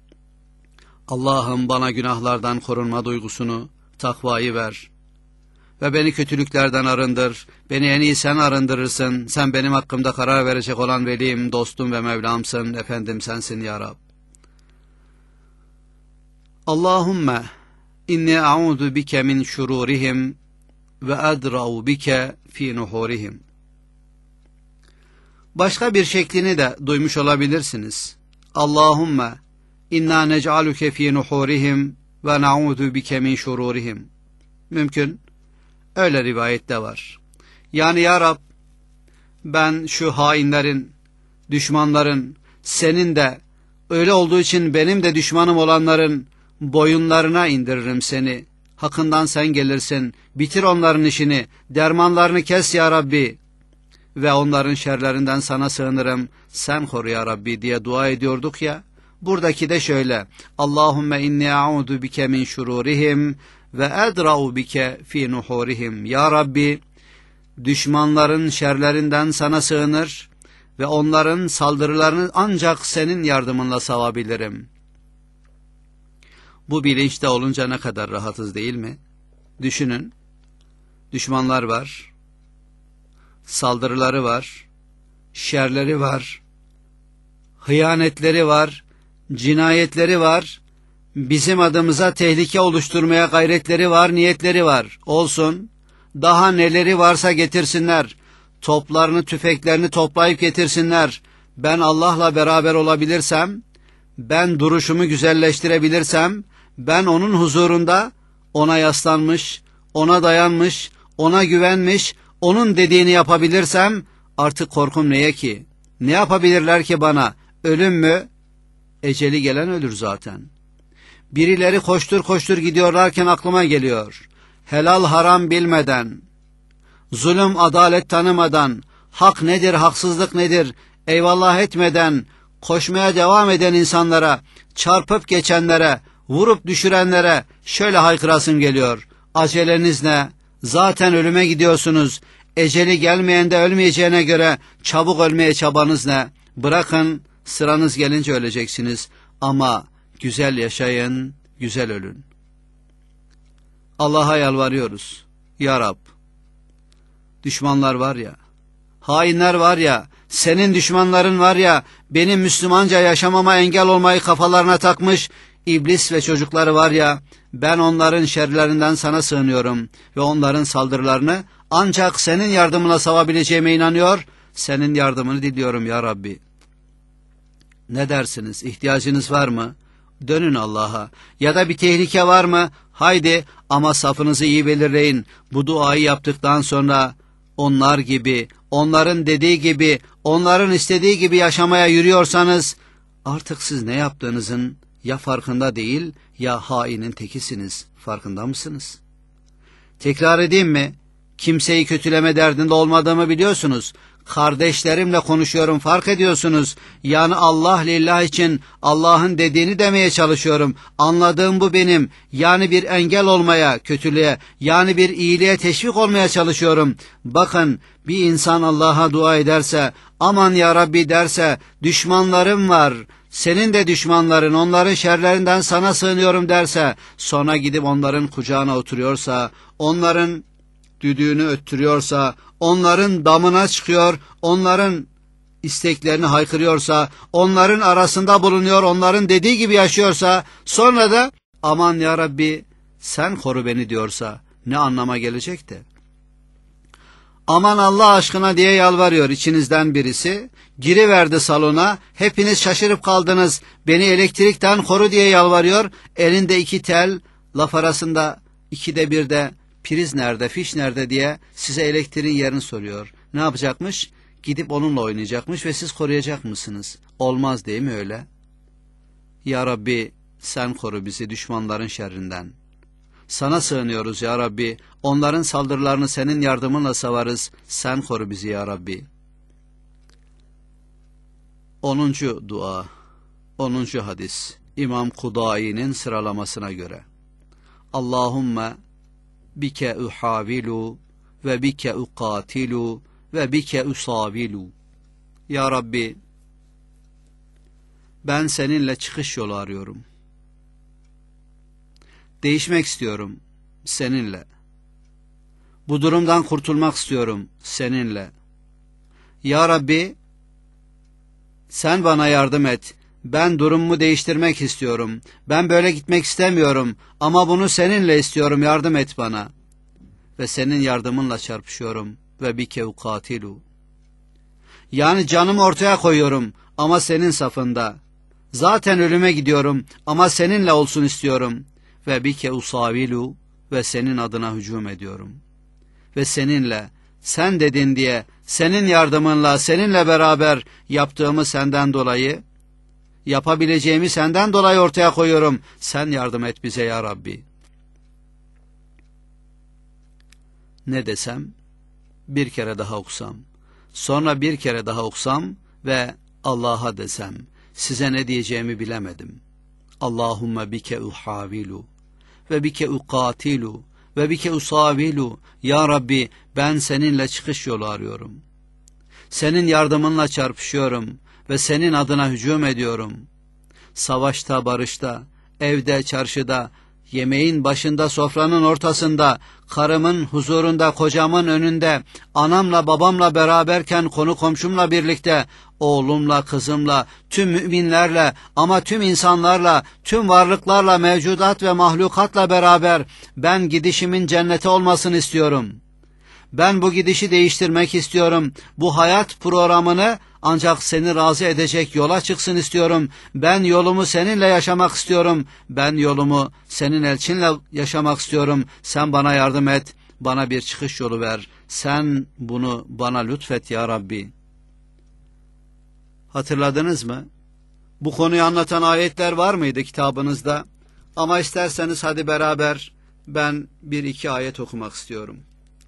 Allah'ım bana günahlardan korunma duygusunu, takvayı ver ve beni kötülüklerden arındır. Beni en iyi sen arındırırsın. Sen benim hakkımda karar verecek olan velim, dostum ve Mevlamsın. Efendim sensin ya Rab. Allahümme inni a'udu bike min şururihim ve adra'u bike fi nuhurihim. Başka bir şeklini de duymuş olabilirsiniz. Allahümme İnna nec'aluke fî nuhurihim ve na'udu bike min şururihim. Mümkün. Öyle rivayette var. Yani ya Rab, ben şu hainlerin, düşmanların, senin de öyle olduğu için benim de düşmanım olanların boyunlarına indiririm seni. Hakkından sen gelirsin. Bitir onların işini, dermanlarını kes ya Rabbi. Ve onların şerlerinden sana sığınırım. Sen koru ya Rabbi diye dua ediyorduk ya. Buradaki de şöyle: Allahümme inni a'udu bike min şururihim ve edra'u bike fi nuhurihim. Ya Rabbi, düşmanların şerlerinden sana sığınır ve onların saldırılarını ancak senin yardımınla savabilirim. Bu bilinçte olunca ne kadar rahatız değil mi? Düşünün, düşmanlar var, saldırıları var, şerleri var, hıyanetleri var, cinayetleri var, bizim adımıza tehlike oluşturmaya gayretleri var, niyetleri var. Olsun, daha neleri varsa getirsinler, toplarını, tüfeklerini toplayıp getirsinler. Ben Allah'la beraber olabilirsem, ben duruşumu güzelleştirebilirsem, ben onun huzurunda ona yaslanmış, ona dayanmış, ona güvenmiş, onun dediğini yapabilirsem, artık korkum neye ki? Ne yapabilirler ki bana? Ölüm mü? Eceli gelen ölür zaten. Birileri koştur koştur gidiyorlarken aklıma geliyor. Helal haram bilmeden, zulüm adalet tanımadan, hak nedir haksızlık nedir eyvallah etmeden, koşmaya devam eden insanlara, çarpıp geçenlere, vurup düşürenlere şöyle haykırasım geliyor. Aceleniz ne? Zaten ölüme gidiyorsunuz. Eceli gelmeyen de ölmeyeceğine göre çabuk ölmeye çabanız ne? Bırakın, sıranız gelince öleceksiniz. Ama güzel yaşayın, güzel ölün. Allah'a yalvarıyoruz. Ya Rab, düşmanlar var ya, hainler var ya, senin düşmanların var ya, benim Müslümanca yaşamama engel olmayı kafalarına takmış iblis ve çocukları var ya, ben onların şerlerinden sana sığınıyorum ve onların saldırılarını ancak senin yardımına savabileceğime inanıyor, senin yardımını diliyorum ya Rabbi. Ne dersiniz? İhtiyacınız var mı? Dönün Allah'a. Ya da bir tehlike var mı? Haydi ama safınızı iyi belirleyin. Bu duayı yaptıktan sonra onlar gibi, onların dediği gibi, onların istediği gibi yaşamaya yürüyorsanız artık siz ne yaptığınızın ya farkında değil ya hainin tekisiniz. Farkında mısınız? Tekrar edeyim mi? Kimseyi kötüleme derdinde olmadığımı biliyorsunuz. Kardeşlerimle konuşuyorum, fark ediyorsunuz. Yani Allah lillah için Allah'ın dediğini demeye çalışıyorum. Anladığım bu benim. Yani bir engel olmaya, kötülüğe, yani bir iyiliğe teşvik olmaya çalışıyorum. Bakın, bir insan Allah'a dua ederse, aman ya Rabbi derse, düşmanlarım var, senin de düşmanların, onların şerlerinden sana sığınıyorum derse, sonra gidip onların kucağına oturuyorsa, onların düdüğünü öttürüyorsa, onların damına çıkıyor, onların isteklerini haykırıyorsa, onların arasında bulunuyor, onların dediği gibi yaşıyorsa, sonra da aman ya Rabbi sen koru beni diyorsa ne anlama gelecekti? Aman Allah aşkına diye yalvarıyor içinizden birisi, giriverdi salona, hepiniz şaşırıp kaldınız, beni elektrikten koru diye yalvarıyor, elinde iki tel, laf arasında ikide bir de priz nerede, fiş nerede diye size elektriğin yerini soruyor. Ne yapacakmış? Gidip onunla oynayacakmış ve siz koruyacak mısınız? Olmaz değil mi öyle? Ya Rabbi sen koru bizi düşmanların şerrinden. Sana sığınıyoruz ya Rabbi. Onların saldırılarını senin yardımınla savarız. Sen koru bizi ya Rabbi. Onuncu dua, onuncu hadis. İmam Kudai'nin sıralamasına göre. Allahümme bike uhavilu ve bike uqatilu ve bike usavilu. Ya Rabbi, ben seninle çıkış yolu arıyorum. Değişmek istiyorum seninle. Bu durumdan kurtulmak istiyorum seninle. Ya Rabbi, sen bana yardım et. Ben durumumu değiştirmek istiyorum. Ben böyle gitmek istemiyorum. Ama bunu seninle istiyorum. Yardım et bana. Ve senin yardımınla çarpışıyorum. Ve bike ukatilu. Yani canımı ortaya koyuyorum. Ama senin safında. Zaten ölüme gidiyorum. Ama seninle olsun istiyorum. Ve bike usavilu. Ve senin adına hücum ediyorum. Ve seninle, sen dedin diye, senin yardımınla, seninle beraber yaptığımı senden dolayı, yapabileceğimi senden dolayı ortaya koyuyorum. Sen yardım et bize ya Rabbi. Ne desem? Bir kere daha okusam. Sonra bir kere daha okusam ve Allah'a desem. Size ne diyeceğimi bilemedim. Allahümme bike uhavilu ve bike uqatilu ve bike usavilu. Ya Rabbi, ben seninle çıkış yolu arıyorum. Senin yardımınla çarpışıyorum ve senin adına hücum ediyorum. Savaşta, barışta, evde, çarşıda, yemeğin başında, sofranın ortasında, karımın huzurunda, kocamın önünde, anamla babamla beraberken, konu komşumla birlikte, oğlumla, kızımla, tüm müminlerle ama tüm insanlarla, tüm varlıklarla, mevcudat ve mahlukatla beraber ben gidişimin cennete olmasını istiyorum. Ben bu gidişi değiştirmek istiyorum. Bu hayat programını ancak seni razı edecek yola çıksın istiyorum. Ben yolumu seninle yaşamak istiyorum. Ben yolumu senin elçinle yaşamak istiyorum. Sen bana yardım et. Bana bir çıkış yolu ver. Sen bunu bana lütfet ya Rabbi. Hatırladınız mı? Bu konuyu anlatan ayetler var mıydı kitabınızda? Ama isterseniz hadi beraber ben bir iki ayet okumak istiyorum.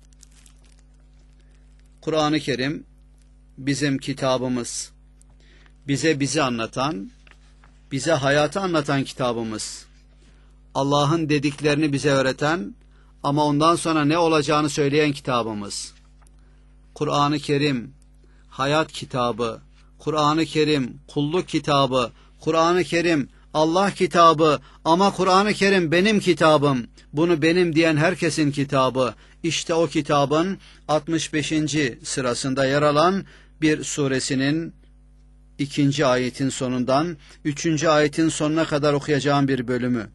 Kur'an-ı Kerim bizim kitabımız. Bize bizi anlatan, bize hayatı anlatan kitabımız. Allah'ın dediklerini bize öğreten ama ondan sonra ne olacağını söyleyen kitabımız. Kur'an-ı Kerim hayat kitabı, Kur'an-ı Kerim kulluk kitabı, Kur'an-ı Kerim Allah kitabı ama Kur'an-ı Kerim benim kitabım. Bunu benim diyen herkesin kitabı. İşte o kitabın altmış beşinci sırasında yer alan bir suresinin ikinci ayetin sonundan üçüncü ayetin sonuna kadar okuyacağım bir bölümü.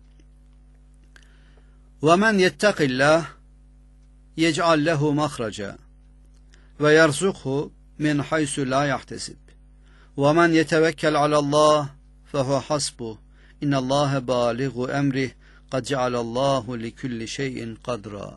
وَمَنْ يَتَّقِ اللّٰهِ يَجْعَلْ لَهُ مَخْرَجًا وَيَرْزُقْهُ مِنْ حَيْثُ لَا يَحْتَسِبْ وَمَنْ يَتَوَكَّلْ عَلَى اللّٰهِ فَهُوَ حَسْبُهُ اِنَّ اللّٰهَ بَالِغُ اَمْرِهِ قَدْ جَعَلَ اللّٰهُ لِكُلِّ شَيْءٍ قَدْرًا.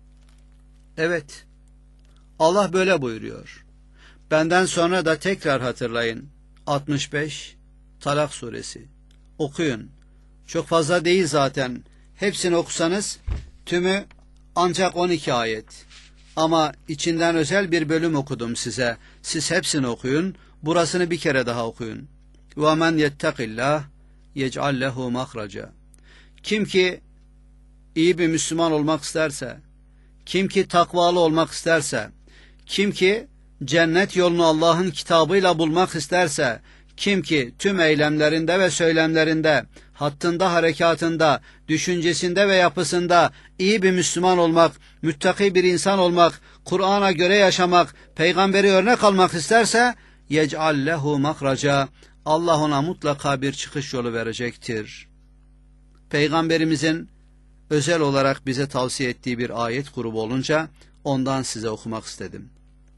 Evet, Allah böyle buyuruyor. Benden sonra da tekrar hatırlayın. altmış beş Talak suresi. Okuyun. Çok fazla değil zaten. Hepsini okusanız tümü ancak on iki ayet. Ama içinden özel bir bölüm okudum size. Siz hepsini okuyun. Burasını bir kere daha okuyun. وَمَنْ يَتَّقِ اللّٰهِ يَجْعَلْ لَهُ مَخْرَجًا. Kim ki iyi bir Müslüman olmak isterse, kim ki takvalı olmak isterse, kim ki cennet yolunu Allah'ın kitabıyla bulmak isterse, kim ki tüm eylemlerinde ve söylemlerinde, hattında, harekatında, düşüncesinde ve yapısında iyi bir Müslüman olmak, müttaki bir insan olmak, Kur'an'a göre yaşamak, peygamberi örnek almak isterse, يَجْعَلْ لَهُ مَخْرَجًا. Allah ona mutlaka bir çıkış yolu verecektir. Peygamberimizin özel olarak bize tavsiye ettiği bir ayet grubu olunca ondan size okumak istedim.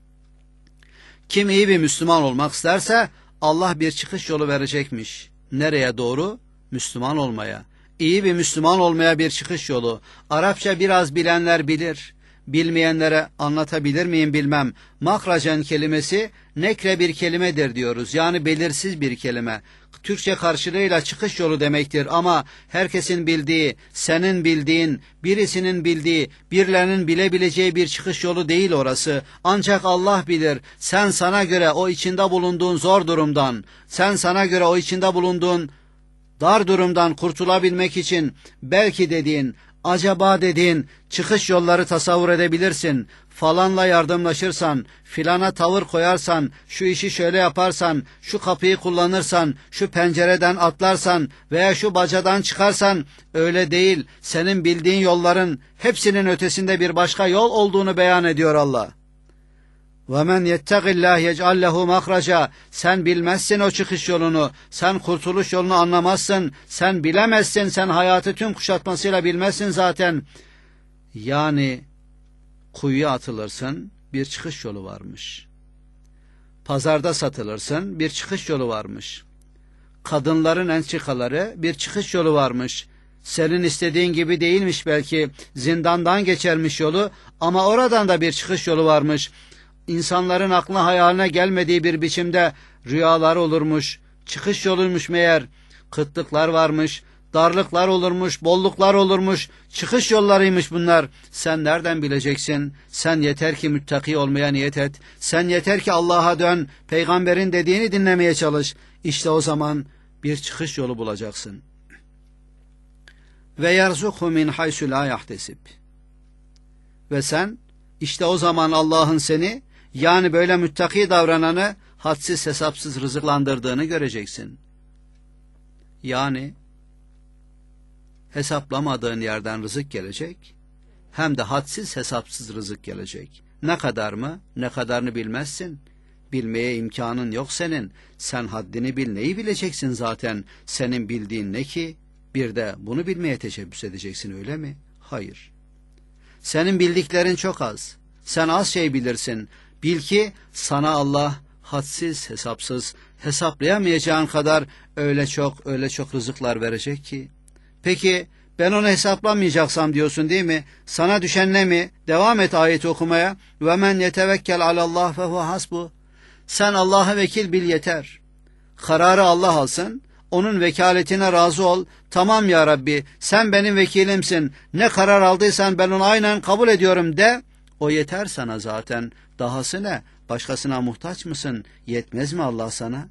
Kim iyi bir Müslüman olmak isterse Allah bir çıkış yolu verecekmiş. Nereye doğru? Müslüman olmaya. İyi bir Müslüman olmaya bir çıkış yolu. Arapça biraz bilenler bilir. Bilmeyenlere anlatabilir miyim bilmem. Mahracen kelimesi nekre bir kelimedir diyoruz. Yani belirsiz bir kelime. Türkçe karşılığıyla çıkış yolu demektir ama herkesin bildiği, senin bildiğin, birisinin bildiği, birilerinin bilebileceği bir çıkış yolu değil orası. Ancak Allah bilir. Sen sana göre o içinde bulunduğun zor durumdan, sen sana göre o içinde bulunduğun dar durumdan kurtulabilmek için belki dediğin, acaba dediğin çıkış yolları tasavvur edebilirsin. Falanla yardımlaşırsan, filana tavır koyarsan, şu işi şöyle yaparsan, şu kapıyı kullanırsan, şu pencereden atlarsan veya şu bacadan çıkarsan, öyle değil. Senin bildiğin yolların hepsinin ötesinde bir başka yol olduğunu beyan ediyor Allah. وَمَنْ يَتَّقِ اللّٰهِ يَجْعَلْ لَهُ مَخْرَجًا. Sen bilmezsin o çıkış yolunu, sen kurtuluş yolunu anlamazsın, sen bilemezsin, sen hayatı tüm kuşatmasıyla bilmezsin zaten. Yani kuyuya atılırsın, bir çıkış yolu varmış. Pazarda satılırsın, bir çıkış yolu varmış. Kadınların entrikaları, bir çıkış yolu varmış. Senin istediğin gibi değilmiş belki, zindandan geçermiş yolu ama oradan da bir çıkış yolu varmış. İnsanların aklına hayaline gelmediği bir biçimde rüyalar olurmuş, çıkış yoluymuş meğer, kıtlıklar varmış, darlıklar olurmuş, bolluklar olurmuş, çıkış yollarıymış bunlar. Sen nereden bileceksin? Sen yeter ki müttaki olmaya niyet et. Sen yeter ki Allah'a dön, peygamberin dediğini dinlemeye çalış. İşte o zaman bir çıkış yolu bulacaksın. Ve yerzukhu min haysu la yahtesib. Ve sen işte o zaman Allah'ın seni, yani böyle müttaki davrananı hadsiz hesapsız rızıklandırdığını göreceksin. Yani hesaplamadığın yerden rızık gelecek, hem de hadsiz hesapsız rızık gelecek. Ne kadar mı? Ne kadarını bilmezsin. Bilmeye imkanın yok senin. Sen haddini bil, neyi bileceksin zaten? Senin bildiğin ne ki? Bir de bunu bilmeye teşebbüs edeceksin, öyle mi? Hayır. Senin bildiklerin çok az. Sen az şey bilirsin. Bil ki sana Allah hadsiz hesapsız, hesaplayamayacağın kadar öyle çok öyle çok rızıklar verecek ki. Peki ben onu hesaplamayacaksam diyorsun değil mi? Sana düşen ne mi? Devam et ayeti okumaya. Ve men yetevekkel alallah fehuve hasbu. Sen Allah'a vekil bil yeter. Kararı Allah alsın. onun vekaletine razı ol. Tamam ya Rabbi, sen benim vekilimsin. Ne karar aldıysan ben onu aynen kabul ediyorum de. O yeter sana zaten. Dahası ne? Başkasına muhtaç mısın? Yetmez mi Allah sana?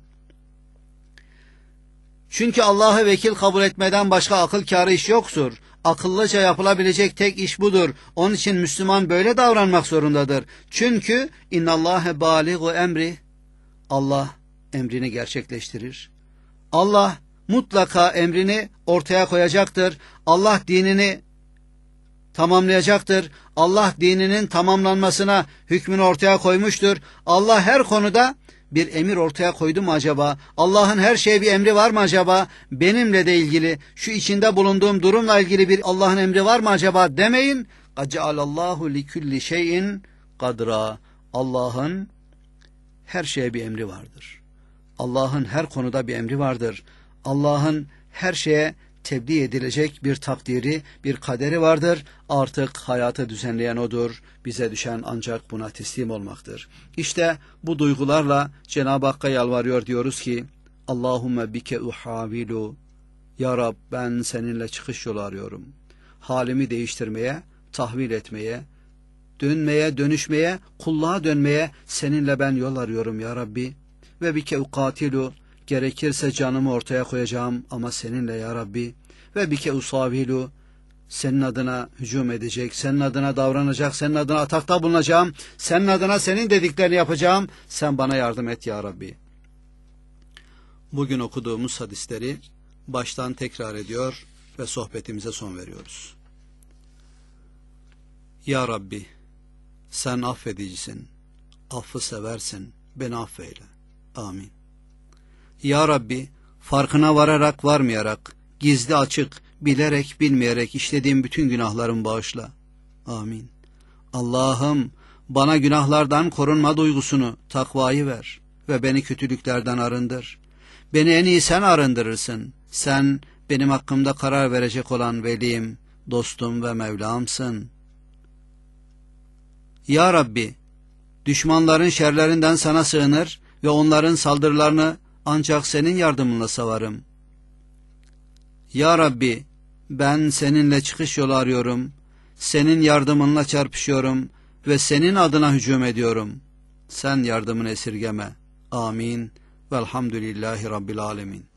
Çünkü Allah'ı vekil kabul etmeden başka akıl kârı iş yoktur. Akıllıca yapılabilecek tek iş budur. Onun için Müslüman böyle davranmak zorundadır. Çünkü innallâhe bâligu emri. Allah emrini gerçekleştirir. Allah mutlaka emrini ortaya koyacaktır. Allah dinini tamamlayacaktır. Allah dininin tamamlanmasına hükmünü ortaya koymuştur. Allah her konuda bir emir ortaya koydu mu acaba? Allah'ın her şeye bir emri var mı acaba? Benimle de ilgili, şu içinde bulunduğum durumla ilgili bir Allah'ın emri var mı acaba demeyin. Acealallahu likulli şeyin kadra. Allah'ın her şeye bir emri vardır. Allah'ın her konuda bir emri vardır. Allah'ın her şeye tebliğ edilecek bir takdiri, bir kaderi vardır. Artık hayatı düzenleyen O'dur. Bize düşen ancak buna teslim olmaktır. İşte bu duygularla Cenab-ı Hakk'a yalvarıyor, diyoruz ki Allahümme bike uhavilu. Ya Rab, ben seninle çıkış yolu arıyorum. Halimi değiştirmeye, tahvil etmeye, dönmeye, dönüşmeye, kulluğa dönmeye seninle ben yol arıyorum ya Rabbi. Ve bike ukatilu. Gerekirse canımı ortaya koyacağım ama seninle ya Rabbi. Ve bike usavilu. Senin adına hücum edecek, senin adına davranacak, senin adına atakta bulunacağım, senin adına senin dediklerini yapacağım. Sen bana yardım et ya Rabbi. Bugün okuduğumuz hadisleri baştan tekrar ediyor ve sohbetimize son veriyoruz. Ya Rabbi, sen affedicisin, affı seversin, beni affeyle. Amin. Ya Rabbi, farkına vararak varmayarak, gizli açık, bilerek bilmeyerek işlediğim bütün günahlarımı bağışla. Amin. Allah'ım, bana günahlardan korunma duygusunu, takvayı ver ve beni kötülüklerden arındır. Beni en iyi sen arındırırsın. Sen benim hakkımda karar verecek olan velim, dostum ve Mevlamsın. Ya Rabbi, düşmanların şerlerinden sana sığınır ve onların saldırılarını ancak senin yardımınla savarım. Ya Rabbi, ben seninle çıkış yolu arıyorum, senin yardımınla çarpışıyorum ve senin adına hücum ediyorum. Sen yardımını esirgeme. Amin. Velhamdülillahi Rabbil Alemin.